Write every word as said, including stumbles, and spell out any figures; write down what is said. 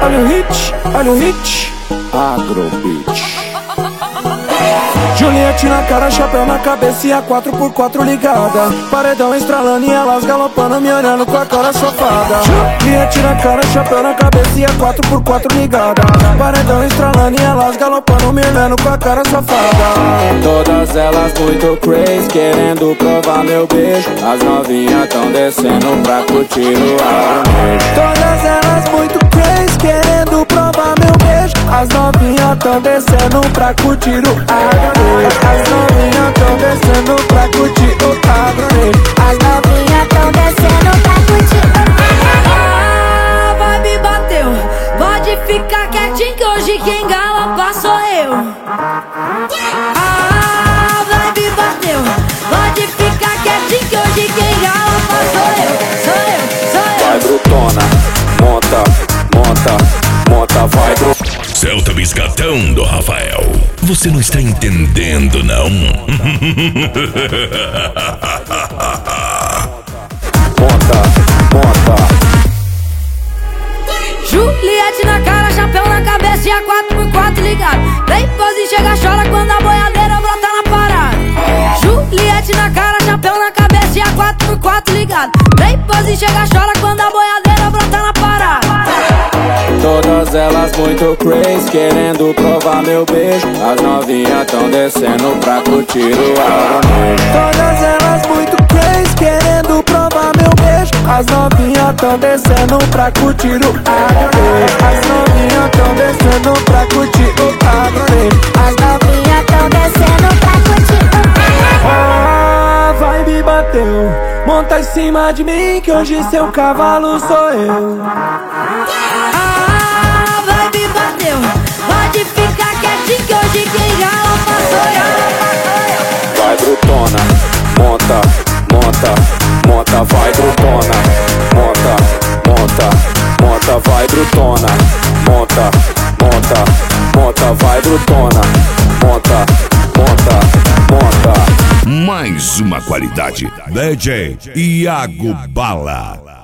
olha o hit, olha o hit. Agrobeat. Juliette na cara, chapéu na cabeça e a quatro por quatro ligada. Paredão estralando e elas galopando, me olhando com a cara safada. Juliette na cara, chapéu na cabeça e a quatro por quatro ligada. Paredão estralando e elas galopando, me olhando com a cara safada. Todas elas muito crazy, querendo provar meu beijo. As novinhas tão descendo pra curtir o agronejo. Todas elas muito crazy, querendo provar meu beijo. As novinhas tão descendo pra curtir o agronejo. As novinhas tão descendo pra curtir o agronejo. As novinhas tão descendo pra curtir o agronejo. Ah, vai me bateu. Pode ficar quietinho que hoje quem galopa sou eu. Ah, vai me bateu. Pode ficar quietinho que hoje quem galopa sou eu. Sou eu, sou eu. Vai brutona, monta, monta, monta, vai brutona. Celta Biscatão do Rafael. Você não está entendendo, não? Monta, monta. Juliette na cara, chapéu na cabeça e a quatro por quatro ligado. Vem pose, chega, chora quando a boiadeira brota na parada. Juliette na cara, chapéu na cabeça e a quatro por quatro ligado. Vem pose, chega, chora quando a boiadeira brota na parada. Todas elas muito crazy, querendo provar meu beijo. As novinhas tão descendo pra curtir o agronejo. Todas elas muito crazy, querendo provar meu beijo. As novinhas tão descendo pra curtir o agronejo. As novinhas tão descendo pra curtir o agronejo. As novinhas tão descendo pra curtir o agronejo. Ah, vai me bateu. Monta em cima de mim que hoje seu cavalo sou eu. Pode ficar quietinho que hoje quem galopa sou eu. Vai brutona, monta, monta, monta, vai brutona. Monta, monta, monta, vai brutona. Monta, monta, monta, vai brutona. Monta, monta, monta. Mais uma qualidade. D J Iago Bala.